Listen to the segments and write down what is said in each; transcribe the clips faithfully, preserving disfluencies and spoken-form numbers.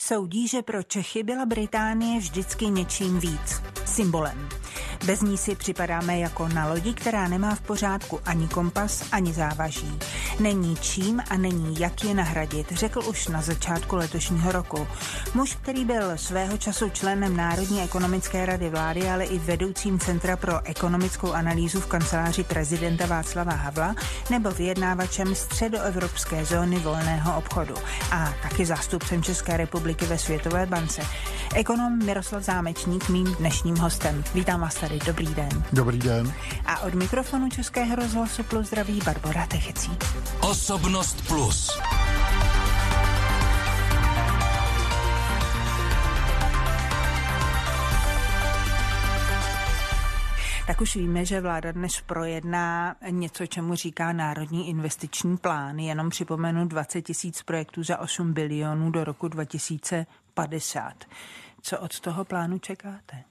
Soudí, že pro Čechy byla Británie vždycky něčím víc. Symbolem. Bez ní si připadáme jako na lodi, která nemá v pořádku ani kompas, ani závaží. Není čím a není jak je nahradit, řekl už na začátku letošního roku. Muž, který byl svého času členem Národní ekonomické rady vlády, ale i vedoucím Centra pro ekonomickou analýzu v kanceláři prezidenta Václava Havla, nebo vyjednávačem středoevropské zóny volného obchodu a taky zástupcem České republiky ve Světové bance. Ekonom Miroslav Zámečník mým dnešním hostem. Vítám vás tady, dobrý den. Dobrý den. A od mikrofonu Českého rozhlasu Plus zdraví Barbora Techecí. Osobnost Plus. Tak už víme, že vláda dnes projedná něco, čemu říká Národní investiční plán. Jenom připomenu dvacet tisíc projektů za osm bilionů do roku dva tisíce padesát. Co od toho plánu čekáte?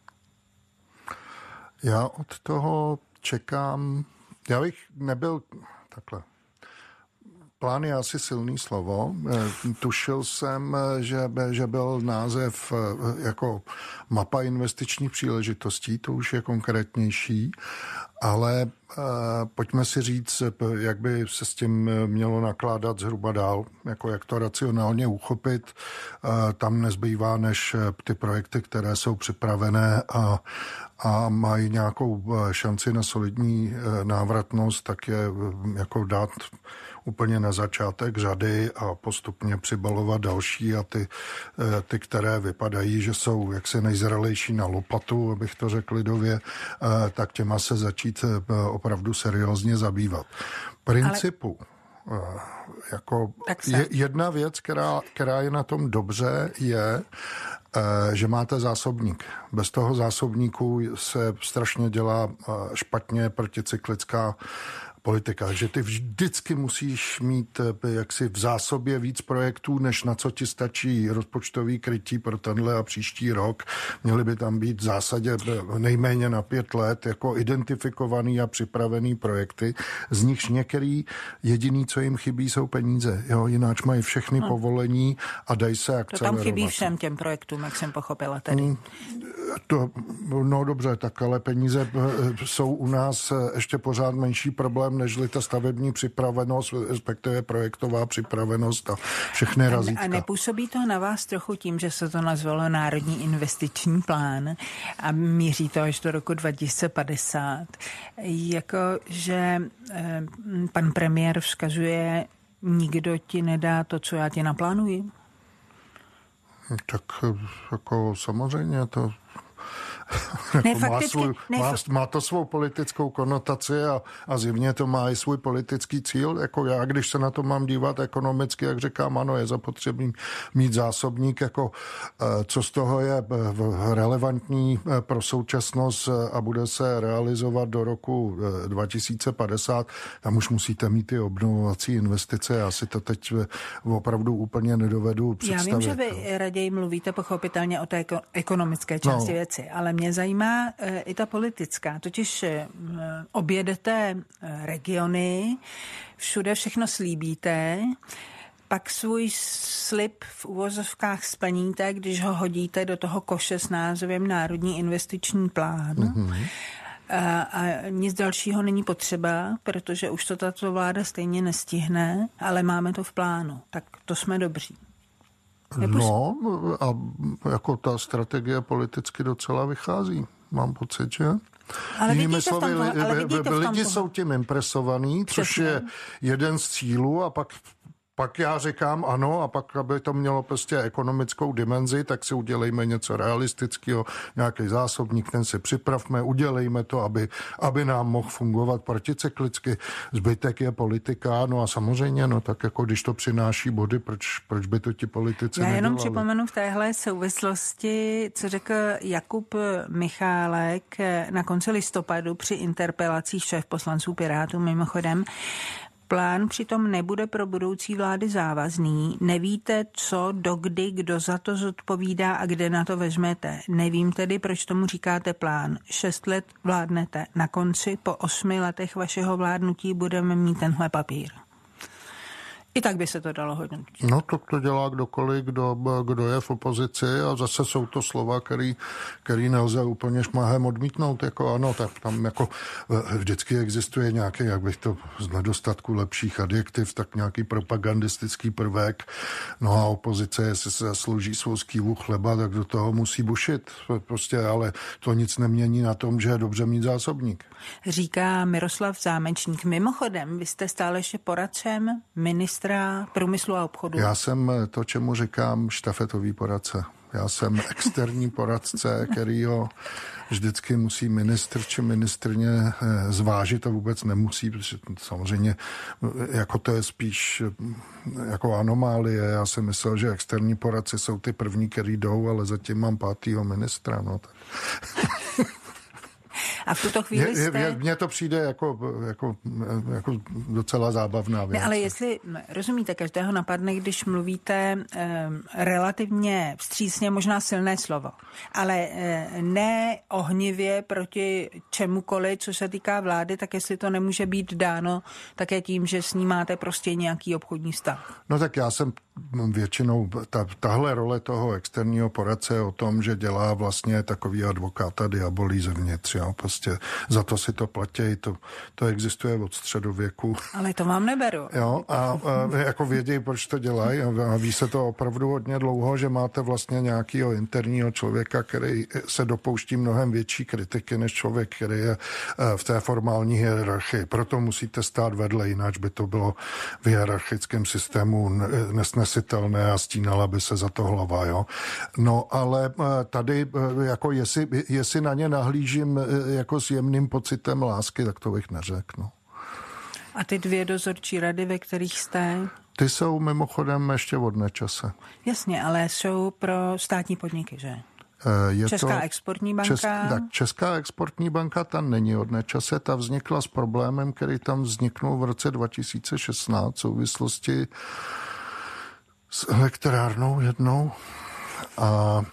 Já od toho čekám, já bych nebyl takhle. Plán je asi silný slovo. Tušil jsem, že, že byl název jako mapa investičních příležitostí, to už je konkrétnější, ale pojďme si říct, jak by se s tím mělo nakládat zhruba dál, jako jak to racionálně uchopit. Tam nezbývá než ty projekty, které jsou připravené a, a mají nějakou šanci na solidní návratnost, tak je jako dát úplně na začátek řady a postupně přibalovat další a ty, ty, které vypadají, že jsou jaksi nejzralejší na lopatu, abych to řekl lidově, tak těma se začít opravdu seriózně zabývat. Principu Ale... jako je, jedna věc, která, která je na tom dobře, je, že máte zásobník. Bez toho zásobníku se strašně dělá špatně proticyklická politika, že ty vždycky musíš mít jaksi v zásobě víc projektů, než na co ti stačí rozpočtový krytí pro tenhle a příští rok. Měly by tam být v zásadě nejméně na pět let jako identifikovaný a připravený projekty, z nichž některý jediný, co jim chybí, jsou peníze. Jo, jináč mají všechny no. povolení a dají se akcelerovat. To tam chybí všem těm projektům, jak jsem pochopila tedy. Hmm. To, no dobře, tak ale peníze jsou u nás ještě pořád menší problém, nežli ta stavební připravenost, respektive projektová připravenost a všechny razítka. A nepůsobí to na vás trochu tím, že se to nazvalo Národní investiční plán a míří to až do roku dva tisíce padesát, jako že eh, pan premiér vzkazuje, nikdo ti nedá to, co já ti naplánuji? Tak jako samozřejmě to... Ne, má, svůj, ne, má, má to svou politickou konotaci a, a zjevně to má i svůj politický cíl. Jako já, když se na to mám dívat ekonomicky, jak říkám, ano, je zapotřebí mít zásobník, jako co z toho je relevantní pro současnost a bude se realizovat do roku dva tisíce padesát. Tam už musíte mít ty obnovovací investice. Já si to teď opravdu úplně nedovedu představit. Já vím, že vy raději mluvíte pochopitelně o té ekonomické části no. věci, ale mě zajímá e, i ta politická. Totiž e, objedete regiony, všude všechno slíbíte, pak svůj slib v uvozovkách splníte, když ho hodíte do toho koše s názvem Národní investiční plán. Mm-hmm. A, a nic dalšího není potřeba, protože už to tato vláda stejně nestihne, ale máme to v plánu. Tak to jsme dobří. No a jako ta strategie politicky docela vychází, mám pocit, že? Ale Jinými slovy, lidi jsou tím impresovaný, což je jeden z cílů a pak Pak já říkám ano a pak, aby to mělo prostě ekonomickou dimenzi, tak si udělejme něco realistického, nějaký zásobník, ten si připravme, udělejme to, aby, aby nám mohl fungovat proticyklicky. Zbytek je politika, no a samozřejmě, no tak jako když to přináší body, proč, proč by to ti politici nedělali? Já jenom nedělali? připomenu v téhle souvislosti, co řekl Jakub Michálek na konci listopadu při interpelacích šéf poslanců Pirátů mimochodem. Plán přitom nebude pro budoucí vlády závazný. Nevíte, co, dokdy, kdo za to zodpovídá a kde na to vezmete. Nevím tedy, proč tomu říkáte plán. Šest let vládnete. Na konci po osmi letech vašeho vládnutí budeme mít tenhle papír. I tak by se to dalo hodnotit. No to, to dělá kdokoliv, kdo, kdo je v opozici a zase jsou to slova, který, který nelze úplně šmahem odmítnout. Jako ano, tak tam jako vždycky existuje nějaký, jak bych to z nedostatku lepších adjektiv, tak nějaký propagandistický prvek. No a opozice, jestli se zaslouží svou skývu chleba, tak do toho musí bušit. Prostě, ale to nic nemění na tom, že je dobře mít zásobník. Říká Miroslav Zámečník. Mimochodem, vy jste stále ještě poradcem ministra průmyslu a obchodu. Já jsem to, čemu říkám, štafetový poradce. Já jsem externí poradce, kterýho vždycky musí ministr či ministrně zvážit a vůbec nemusí, protože samozřejmě jako to je spíš jako anomálie. Já jsem myslel, že externí poradci jsou ty první, který jdou, ale zatím mám pátýho ministra. No, tak. A v tuto chvíli jste... Mně to přijde jako, jako, jako docela zábavná věc. Ne, ale jestli, rozumíte, každého napadne, když mluvíte eh, relativně vstřícně, možná silné slovo, ale eh, ne ohnivě proti čemukoliv, co se týká vlády, tak jestli to nemůže být dáno také tím, že s ní máte prostě nějaký obchodní vztah. No tak já jsem většinou, ta, tahle role toho externího poradce je o tom, že dělá vlastně takový advokáta diabolí zevnitř, jo, prostě za to si to platí, to, to existuje od středověku. Ale to vám neberu. Jo, a, a jako vědí, proč to dělají a ví se to opravdu hodně dlouho, že máte vlastně nějakého interního člověka, který se dopouští mnohem větší kritiky než člověk, který je v té formální hierarchii. Proto musíte stát vedle, jinak by to bylo v hierarchickém systému nesnesitelné a stínala by se za to hlava, jo. No, ale tady, jako jestli, jestli na ně nahlížím jako s jemným pocitem lásky, tak to bych neřekl, no. A ty dvě dozorčí rady, ve kterých jste? Ty jsou mimochodem ještě od Nečase. Jasně, ale jsou pro státní podniky, že? Je Česká to, exportní banka? Čes, tak Česká exportní banka, ta není od Nečase, ta vznikla s problémem, který tam vzniknul v roce dva tisíce šestnáct v souvislosti s elektrárnou jednou a, a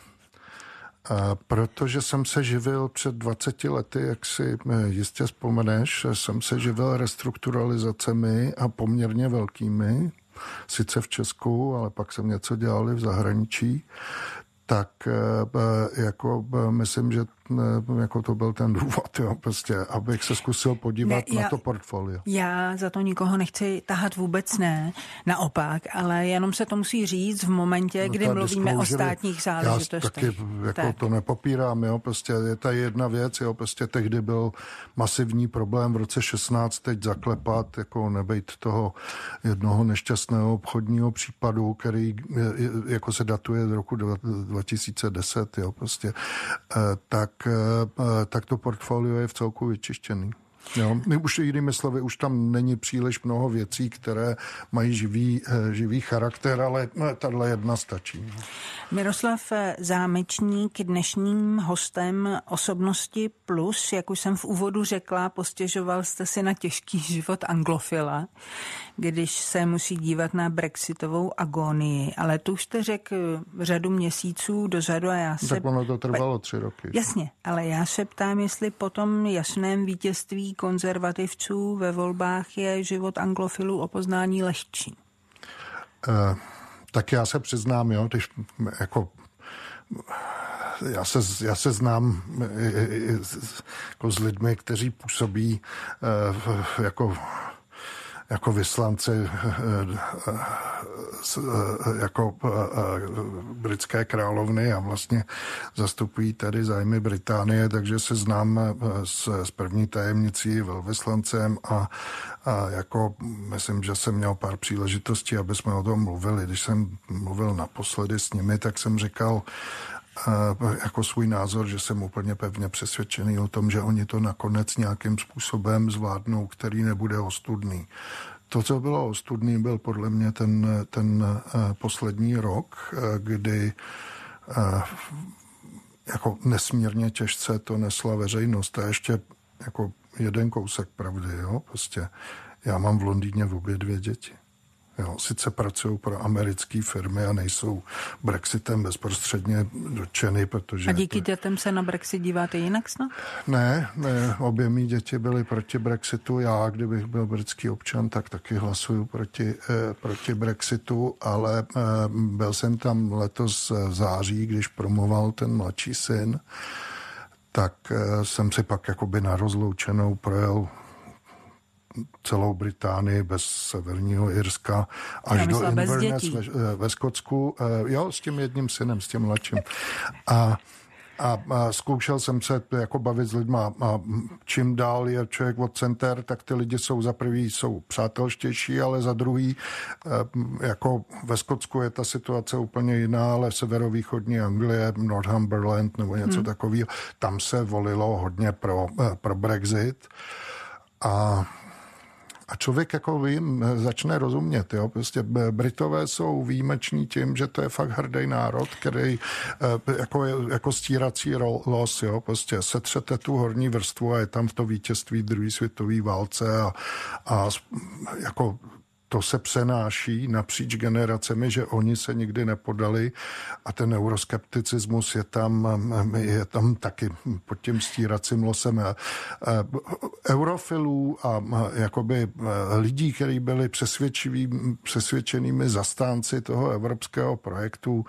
protože jsem se živil před dvaceti lety, jak si jistě vzpomeneš, jsem se živil restrukturalizacemi a poměrně velkými, sice v Česku, ale pak jsem něco dělal i v zahraničí, tak jako myslím, že jako to byl ten důvod, jo, prostě, abych se zkusil podívat ne, já, na to portfolio. Já za to nikoho nechci tahat, vůbec ne, naopak, ale jenom se to musí říct v momentě, no, kdy mluvíme o státních záležitostech. Já taky jako tak. To nepopírám, jo, prostě je ta jedna věc, jo, prostě tehdy byl masivní problém v roce šestnáct teď zaklepat, jako nebejt toho jednoho nešťastného obchodního případu, který jako se datuje z roku dva tisíce deset, jo, prostě, tak tak to portfolio je v celku vyčištěný. Jo. Už jinými slovy, už tam není příliš mnoho věcí, které mají živý, živý charakter, ale tahle jedna stačí. Miroslav Zámečník, dnešním hostem Osobnosti plus, jak už jsem v úvodu řekla, postěžoval jste si na těžký život anglofila, když se musí dívat na brexitovou agonii, ale tu už jste řekl řadu měsíců dozadu a já se... Tak ono to trvalo tři roky. Jasně, ale já se ptám, jestli po tom jasném vítězství konzervativců ve volbách je život anglofilů o poznání lehčí. Uh, tak já se přiznám, jo, když jako... Já se, já se znám jako s lidmi, kteří působí uh, jako... jako vyslanci jako britské královny a vlastně zastupují tady zájmy Británie, takže se znám s, s první tajemnicí, velvyslancem a, a jako myslím, že jsem měl pár příležitostí, aby jsme o tom mluvili. Když jsem mluvil naposledy s nimi, tak jsem říkal jako svůj názor, že jsem úplně pevně přesvědčený o tom, že oni to nakonec nějakým způsobem zvládnou, který nebude ostudný. To, co bylo ostudný, byl podle mě ten, ten poslední rok, kdy jako nesmírně těžce to nesla veřejnost. A ještě jako jeden kousek pravdy, jo, prostě já mám v Londýně obě dvě děti. Jo, sice pracují pro americké firmy a nejsou Brexitem bezprostředně dotčeny, protože... A díky dětem se na Brexit díváte jinak snad? Ne, ne, obě mý děti byly proti Brexitu. Já, kdybych byl britský občan, tak taky hlasuju proti, eh, proti Brexitu, ale eh, byl jsem tam letos v září, když promoval ten mladší syn, tak eh, jsem si pak jakoby na rozloučenou projel celou Británii bez Severního Irska až do Inverness ve, ve Skotsku. Jo, s tím jedním synem, s tím mladším. A, a, a zkoušel jsem se jako bavit s lidma a čím dál je člověk od center, tak ty lidi jsou za prvý jsou přátelštější, ale za druhý jako ve Skotsku je ta situace úplně jiná, ale severovýchodní Anglie, Northumberland nebo něco hmm. takového, tam se volilo hodně pro, pro Brexit a A člověk jako vím, začne rozumět. Jo? Prostě Britové jsou výjimeční tím, že to je fakt hrdý národ, který jako, jako stírací los, jo? Prostě setřete tu horní vrstvu a je tam v to vítězství druhé světové válce a, a jako to se přenáší napříč generacemi, že oni se nikdy nepodali a ten euroskepticismus je tam, je tam taky pod tím stíracím losem. Eurofilů a jakoby lidí, kteří byli přesvědčenými zastánci toho evropského projektu,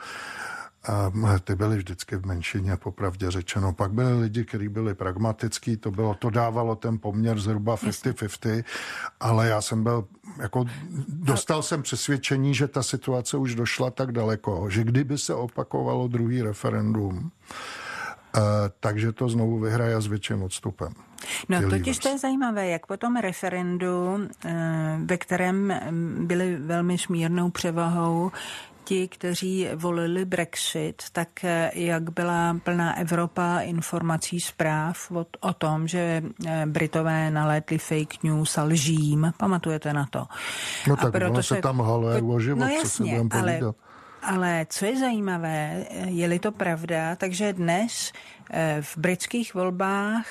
a ty byly vždycky v menšině, popravdě řečeno. Pak byli lidi, kteří byli pragmatický, to bylo, to dávalo ten poměr zhruba padesát padesát, ale já jsem byl, jako dostal jsem přesvědčení, že ta situace už došla tak daleko, že kdyby se opakovalo druhý referendum, Uh, takže to znovu vyhraje s větším odstupem. No totiž to je zajímavé, jak po tom referendu, uh, ve kterém byli velmi smírnou převahou ti, kteří volili Brexit, tak jak byla plná Evropa informací zpráv o, o tom, že Britové nalétli fake news a lžím. Pamatujete na to? No tak ono se tam halé o život, no co jasně, se budeme povídat. Ale co je zajímavé, je-li to pravda, takže dnes v britských volbách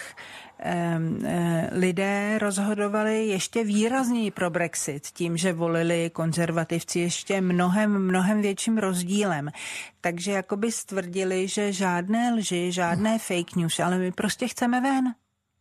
lidé rozhodovali ještě výrazněji pro Brexit, tím, že volili konzervativci ještě mnohem, mnohem větším rozdílem. Takže jakoby stvrdili, že žádné lži, žádné fake news, ale my prostě chceme ven.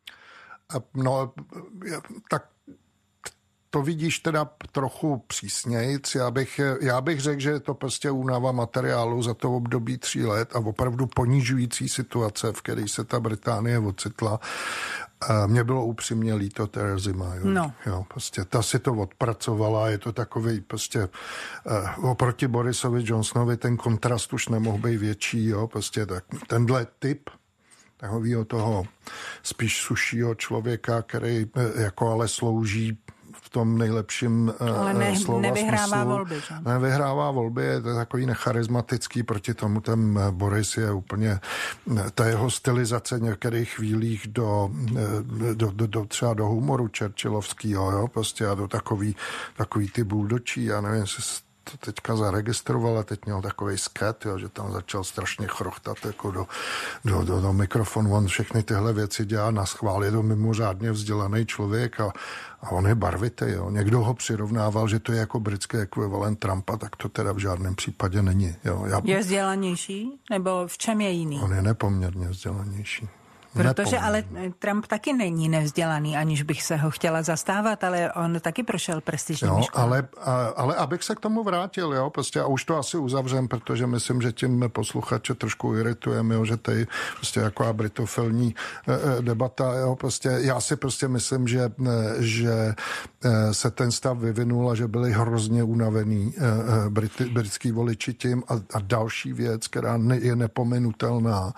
No, tak to vidíš teda trochu přísnějc. Já bych, já bych řekl, že je to prostě únava materiálu za to období tří let a opravdu ponižující situace, v které se ta Británie ocitla. Mně bylo upřímně líto Terezy May. No. Jo, prostě ta si to odpracovala, je to takový prostě uh, oproti Borisovi Johnsonovi ten kontrast už nemohl být větší, jo, prostě tak, tenhle typ takovýho toho spíš sušího člověka, který jako ale slouží v tom nejlepším ale ne, slova nevyhrává smyslu. volby. Že? Nevyhrává volby, je to takový necharismatický, proti tomu ten Boris je úplně, ta jeho stylizace některých chvílích do, do, do, do třeba do humoru churchillovského, jo, prostě a do takový, takový ty buldočí, já nevím, jestli to teďka zaregistroval a teď měl takovej sket, jo, že tam začal strašně chrochtat jako do, do, do, do mikrofonu. On všechny tyhle věci dělá na schvál. Je to mimořádně vzdělaný člověk a, a on je barvitý. Jo. Někdo ho přirovnával, že to je jako britský ekvivalent Trumpa, tak to teda v žádném případě není. Jo. Já... Je vzdělanější? Nebo v čem je jiný? On je nepoměrně vzdělanější. Protože ale Trump taky není nevzdělaný, aniž bych se ho chtěla zastávat, ale on taky prošel prestižními školami. Ale, ale abych se k tomu vrátil, jo, prostě a už to asi uzavřem, protože myslím, že tím posluchače trošku iritujeme, jo, že tady prostě jako britofilní debata, jo, prostě já si prostě myslím, že, že se ten stav vyvinul a že byli hrozně unavený brity, britský voliči tím a, a další věc, která ne, je nepomenutelná,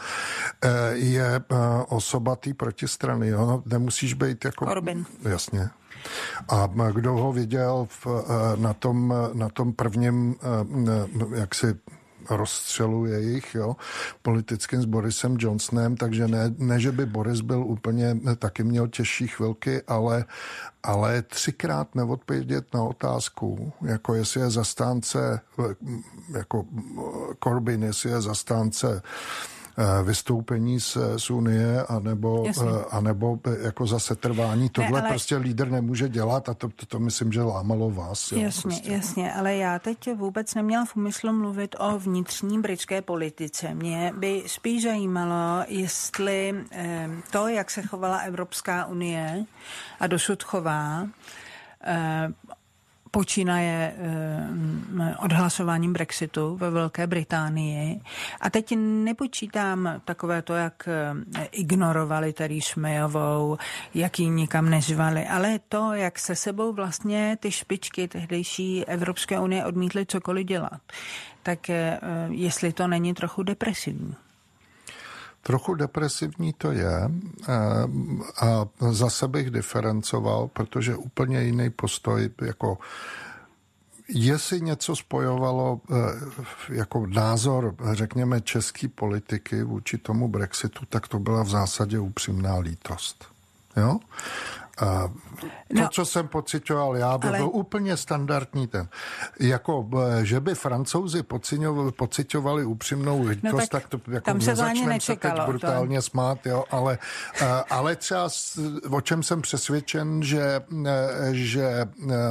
je osoba té protistrany, jo? Nemusíš být jako... Corbyn. Jasně. A kdo ho viděl v, na, tom, na tom prvním jaksi rozstřelu jejich, jo, politickým s Borisem Johnsonem, takže ne, ne, že by Boris byl úplně, taky měl těžší chvilky, ale, ale třikrát neodpovědět na otázku, jako jestli je zastánce, jako Corbyn, jestli je zastánce vystoupení z, z Unie, anebo, anebo jako zase trvání. Tohle ne, ale... prostě lídr nemůže dělat a to, to, to myslím, že lámalo vás. Jo, jasně, prostě. jasně, ale já teď vůbec neměla v úmyslu mluvit o vnitřní britské politice. Mě by spíš zajímalo, jestli to, jak se chovala Evropská unie a dosud chová, počínaje eh, odhlasováním Brexitu ve Velké Británii. A teď nepočítám takové to, jak eh, ignorovali Therese Mayovou, jak ji nikam nezvali, ale to, jak se sebou vlastně ty špičky tehdejší Evropské unie odmítly cokoliv dělat. Tak eh, jestli to není trochu depresivní. Trochu depresivní to je a zase bych diferencoval, protože úplně jiný postoj, jako jestli něco spojovalo jako názor, řekněme, české politiky vůči tomu Brexitu, tak to byla v zásadě upřímná lítost. Jo? A to, no, co jsem pocitoval já, by ale... byl úplně standardní ten. Jako, že by Francouzi pocitovali upřímnou lítost, no, tak, tak to jako nezačneme se teď brutálně to... smát, jo, ale, ale třeba o čem jsem přesvědčen, že, že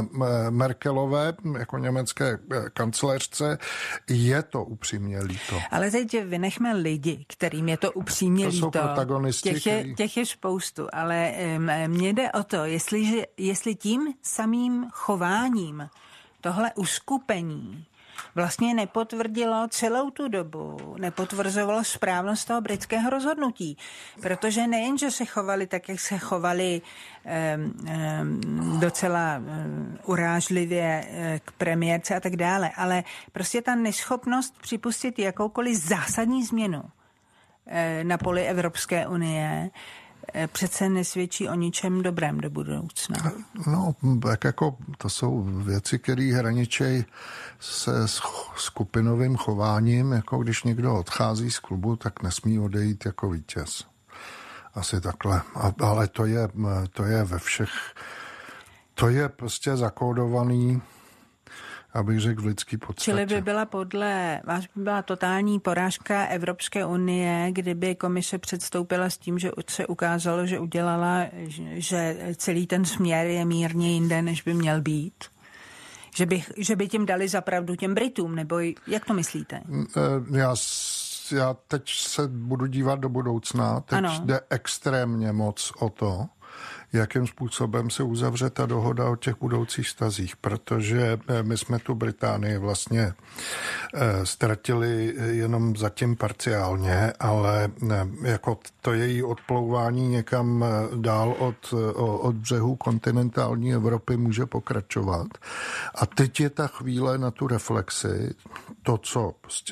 Merkelové, jako německé kancléřce, je to upřímně líto. Ale teď vynechme lidi, kterým je to upřímně to líto. Jsou protagonisti, těch je, který... těch je spoustu, ale mně jde o to, jestli, jestli tím samým chováním tohle uskupení vlastně nepotvrdilo celou tu dobu, nepotvrzovalo správnost toho britského rozhodnutí. Protože nejen, že se chovali tak, jak se chovali um, um, docela um, urážlivě uh, k premiérce a tak dále, ale prostě ta neschopnost připustit jakoukoliv zásadní změnu uh, na poli Evropské unie přece nesvědčí o ničem dobrém do budoucna. No, tak jako to jsou věci, které hraničí se skupinovým chováním, jako když někdo odchází z klubu, tak nesmí odejít jako vítěz. Asi takhle. A, ale to je, to je ve všech, to je prostě zakódovaný, abych řekl, v lidský podstatě. Čili by byla podle vás by byla totální porážka Evropské unie, kdyby komise předstoupila s tím, že se ukázalo, že udělala, že celý ten směr je mírně jinde, než by měl být? Že by, že by tím dali zapravdu těm Britům, nebo jak to myslíte? Já, já teď se budu dívat do budoucna. Teď ano. Jde extrémně moc o to, jakým způsobem se uzavře ta dohoda o těch budoucích vztazích, protože my jsme tu Británii vlastně ztratili jenom zatím parciálně, ale jako to její odplouvání někam dál od, od břehu kontinentální Evropy může pokračovat. A teď je ta chvíle na tu reflexi, to, co prostě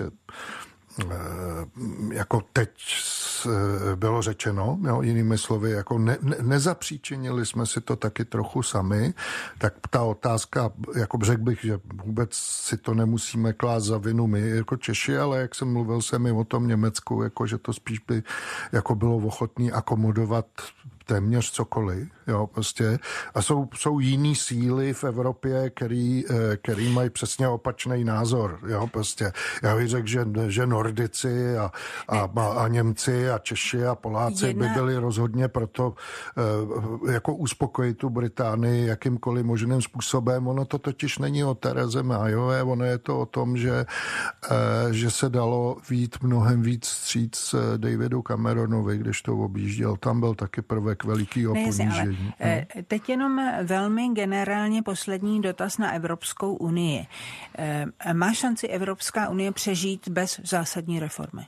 jako teď bylo řečeno, jo, jinými slovy, jako ne, ne, nezapříčinili jsme si to taky trochu sami, tak ta otázka, jako řekl bych, že vůbec si to nemusíme klást za vinu my jako Češi, ale jak jsem mluvil se mi o tom Německu, jako že to spíš by jako bylo ochotný akomodovat téměř cokoliv, jo, prostě. A jsou, jsou jiný síly v Evropě, který, který mají přesně opačný názor, jo, prostě. Já bych řekl, že, že Nordici a, a, a Němci a Češi a Poláci Jedna... by byli rozhodně proto jako uspokojit tu Británii jakýmkoliv možným způsobem. Ono to totiž není o Tereze Mayové, ono je to o tom, že, že se dalo vít mnohem víc vstříc Davidu Cameronovi, když to objížděl. Tam byl taky prvek velikýho ponížení. Ne, teď jenom velmi generálně poslední dotaz na Evropskou unii. Má šanci Evropská unie přežít bez zásadní reformy?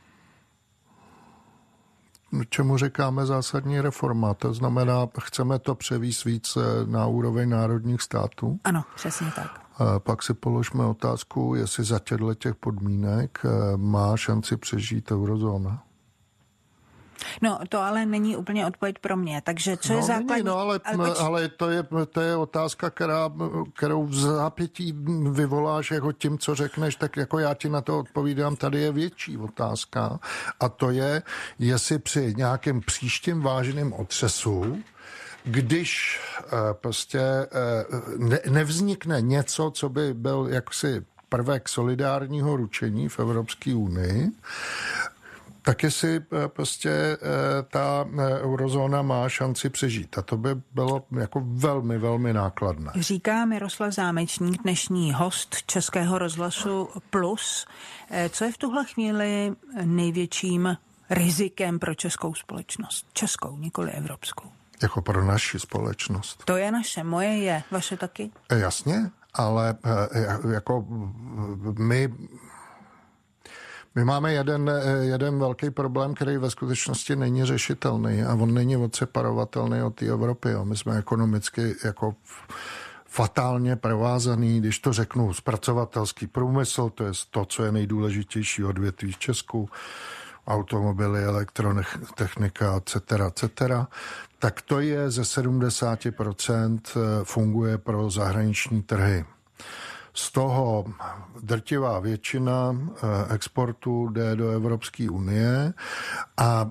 Čemu říkáme zásadní reforma? To znamená, chceme to převíst víc na úroveň národních států? Ano, přesně tak. Pak si položme otázku, jestli za těchto těch podmínek má šanci přežít eurozóna. No, to ale není úplně odpověď pro mě, takže co no, je základní... Není, no, ale, ale, ale to, je, to je otázka, která, kterou v zápětí vyvoláš jako tím, co řekneš, tak jako já ti na to odpovídám, tady je větší otázka a to je, jestli při nějakém příštím vážném otřesu, když eh, prostě eh, ne, nevznikne něco, co by byl jaksi prvek solidárního ručení v Evropské unii, tak jestli prostě ta eurozóna má šanci přežít. A to by bylo jako velmi, velmi nákladné. Říká Miroslav Zámečník, dnešní host Českého rozhlasu Plus. Co je v tuhle chvíli největším rizikem pro českou společnost? Českou, nikoli evropskou. Jako pro naši společnost. To je naše, moje je, vaše taky? Jasně, ale jako my... My máme jeden, jeden velký problém, který ve skutečnosti není řešitelný a on není odseparovatelný od té Evropy. Jo. My jsme ekonomicky jako fatálně provázaný, když to řeknu, zpracovatelský průmysl, to je to, co je nejdůležitější odvětví v Česku, automobily, elektrotechnika, et cetera, et cetera, tak to je ze sedmdesát procent funguje pro zahraniční trhy. Z toho drtivá většina exportu jde do Evropské unie a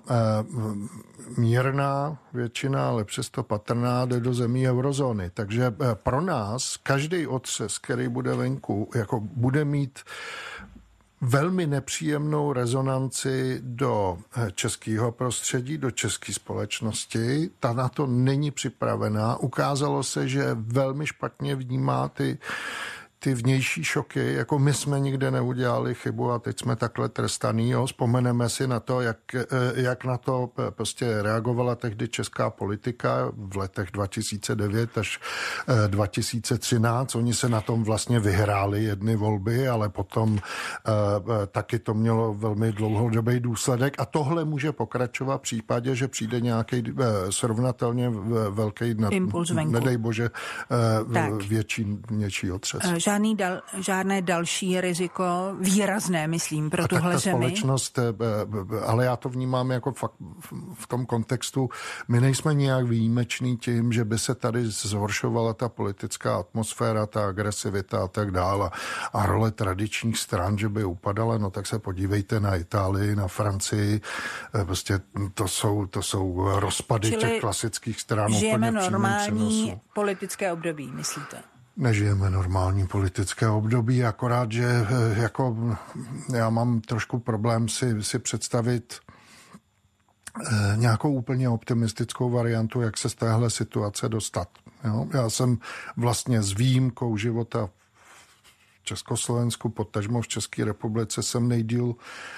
mírná většina, ale přesto patrná, jde do zemí eurozóny. Takže pro nás každý otřes, který bude venku, jako bude mít velmi nepříjemnou rezonanci do českého prostředí, do české společnosti. Ta na to není připravená. Ukázalo se, že velmi špatně vnímá ty ty vnější šoky, jako my jsme nikde neudělali chybu a teď jsme takhle trestaný. Jo. Vzpomeneme si na to, jak, jak na to prostě reagovala tehdy česká politika v letech dva tisíce devět až dva tisíce třináct. Oni se na tom vlastně vyhráli jedny volby, ale potom taky to mělo velmi dlouhodobý důsledek a tohle může pokračovat v případě, že přijde nějaký srovnatelně velký, impuls venku. Nedej bože, tak. větší něčí otřes. Žádný dal, žádné další riziko, výrazné, myslím, pro tuhle zemi. Společnost, ale já to vnímám jako fakt v tom kontextu, my nejsme nějak výjimeční tím, že by se tady zhoršovala ta politická atmosféra, ta agresivita a tak dále a role tradičních stran, že by upadala, no tak se podívejte na Itálii, na Francii, prostě to jsou, to jsou rozpady Čili těch klasických stran. Žijeme normální politické období, myslíte? Nežijeme normální politické období, akorát, že jako já mám trošku problém si, si představit nějakou úplně optimistickou variantu, jak se z téhle situace dostat. Jo? Já jsem vlastně s výjimkou života v Československu, potažmo v České republice, jsem nejdýl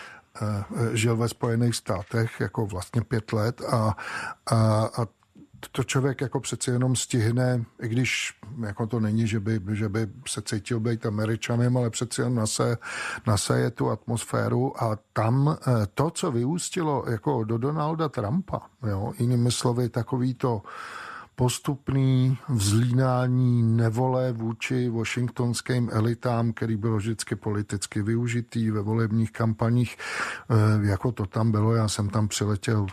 žil ve Spojených státech, jako vlastně pět let a, a, a to člověk jako přeci jenom stihne, i když jako to není, že by, že by se cítil být Američanem, ale přeci jenom nase, naseje tu atmosféru a tam to, co vyústilo jako do Donalda Trumpa, jo, jinými slovy takový to postupný vzlínání nevole vůči washingtonským elitám, který bylo vždycky politicky využitý ve volebních kampaních, jako to tam bylo, já jsem tam přiletěl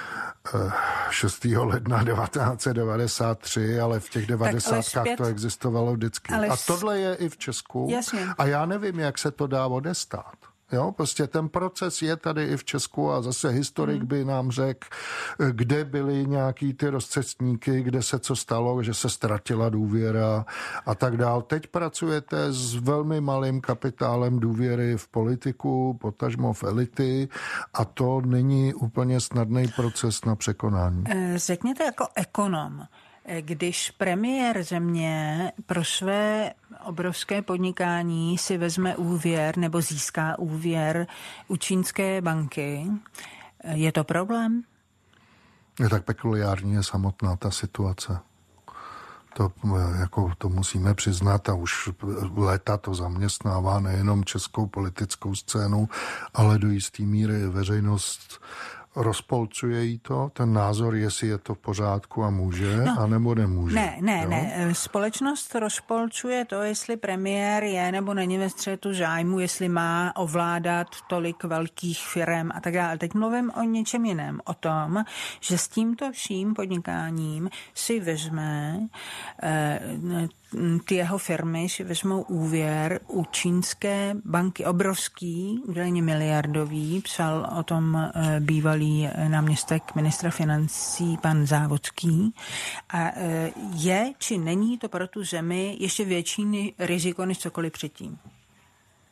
šestého ledna devatenáct set devadesát tři, ale v těch devadesátkách to existovalo vždycky. Ale a tohle je i v Česku. Jasně. A já nevím, jak se to dá odestát. Jo, prostě ten proces je tady i v Česku a zase historik hmm. by nám řekl, kde byly nějaký ty rozcestníky, kde se co stalo, že se ztratila důvěra a tak dál. Teď pracujete s velmi malým kapitálem důvěry v politiku, potažmo v elity a to není úplně snadný proces na překonání. Řekněte jako ekonom, když premiér země pro své obrovské podnikání si vezme úvěr nebo získá úvěr u čínské banky, je to problém? Je tak pekuliární je samotná ta situace. To, jako, to musíme přiznat a už léta to zaměstnává nejenom českou politickou scénu, ale do jisté míry veřejnost rozpolcuje jí to, ten názor, jestli je to v pořádku a může, no, anebo nemůže. Ne, ne, jo? ne. Společnost rozpolcuje to, jestli premiér je nebo není ve střetu zájmu, jestli má ovládat tolik velkých firem a tak dále. Teď mluvím o něčem jiném, o tom, že s tímto vším podnikáním si vezme eh, ty jeho firmy si vezmou úvěr u čínské banky, obrovský, údajně miliardový, psal o tom bývalý náměstek ministra financí pan Závodský. A je, či není to pro tu zemi ještě větší riziko než cokoliv předtím?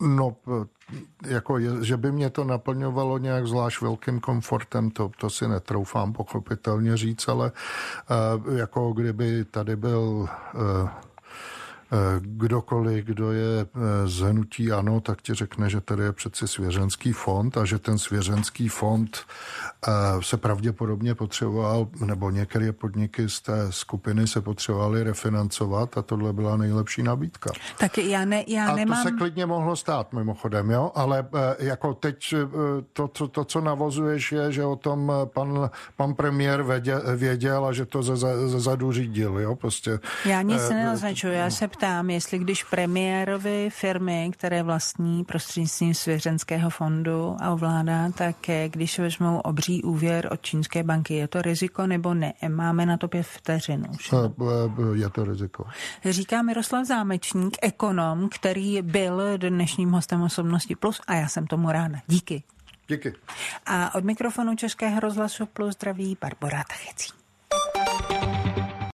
No, jako je, že by mě to naplňovalo nějak zvlášť velkým komfortem, to, to si netroufám pochopitelně říct, ale uh, jako kdyby tady byl uh, kdokoliv, kdo je z hnutí ANO, tak ti řekne, že tady je přeci svěřenský fond a že ten svěřenský fond se pravděpodobně potřeboval, nebo některé podniky z té skupiny se potřebovaly refinancovat a tohle byla nejlepší nabídka. Tak já, ne, já a nemám... to se klidně mohlo stát mimochodem, jo, ale jako teď to, to, to co navozuješ je, že o tom pan, pan premiér věděl, věděl a že to ze, ze zadu řídil, jo, prostě. Já nic eh, neoznačuji, já se ptám, jestli když premiérovi firmy, které vlastní prostřednictvím svěřenského fondu a ovládá, tak když vezmou obří úvěr od čínské banky, je to riziko nebo ne? Máme na to pět vteřin už. Je to riziko. Říká Miroslav Zámečník, ekonom, který byl dnešním hostem Osobnosti Plus a já jsem tomu ráda. Díky. Díky. A od mikrofonu Českého rozhlasu Plus zdraví Barbora Tachecí.